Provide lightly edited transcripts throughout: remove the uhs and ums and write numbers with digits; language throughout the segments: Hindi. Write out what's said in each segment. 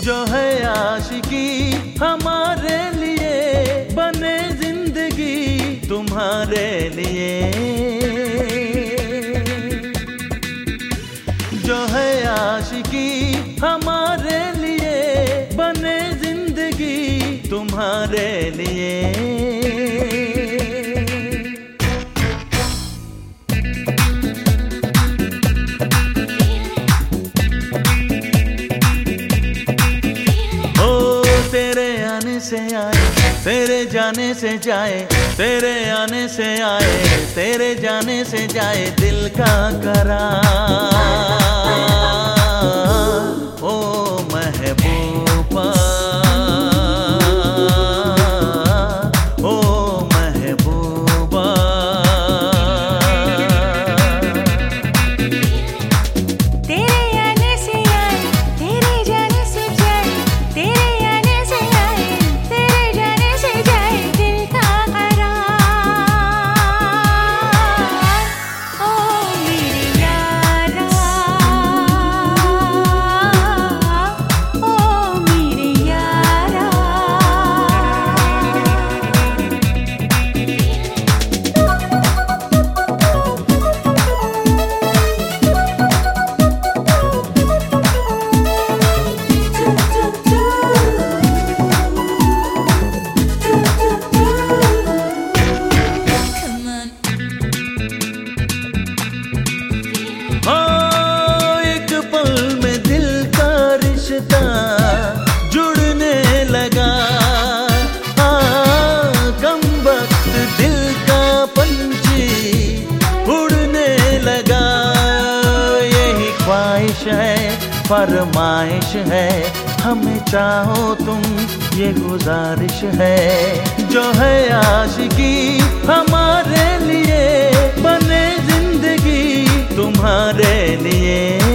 जो है आशिकी हमारे लिए, बने जिंदगी तुम्हारे लिए। जो है आशिकी हमारे लिए, बने जिंदगी तुम्हारे लिए। से आए तेरे जाने से जाए, तेरे आने से आए तेरे जाने से जाए दिल का करार। ओ महबूबा, ओ महबूबा, तेरे आने से आए तेरे जाने से जाए, तेरे जुड़ने लगा। कम वक्त दिल का पंछी उड़ने लगा। यही ख्वाहिश है, फरमाइश है, हमें चाहो तुम ये गुजारिश है। जो है आशिकी हमारे लिए, बने जिंदगी तुम्हारे लिए।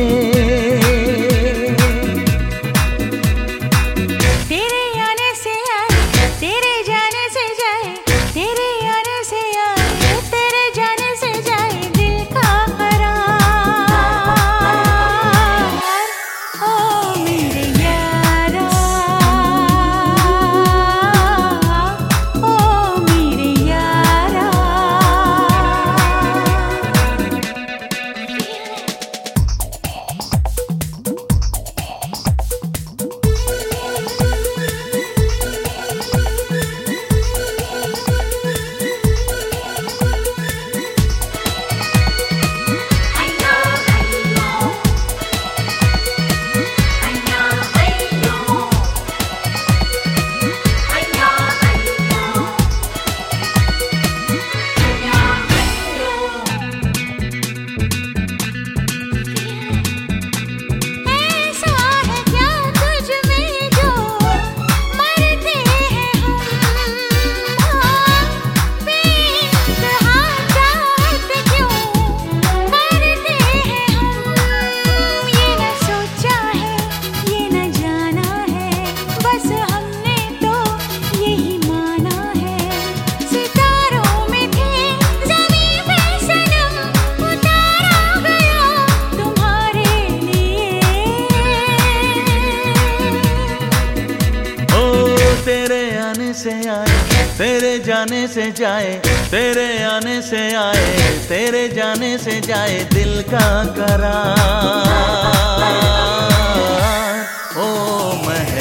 से आए तेरे जाने से जाए, तेरे आने से आए तेरे जाने से जाए दिल का करार। ओ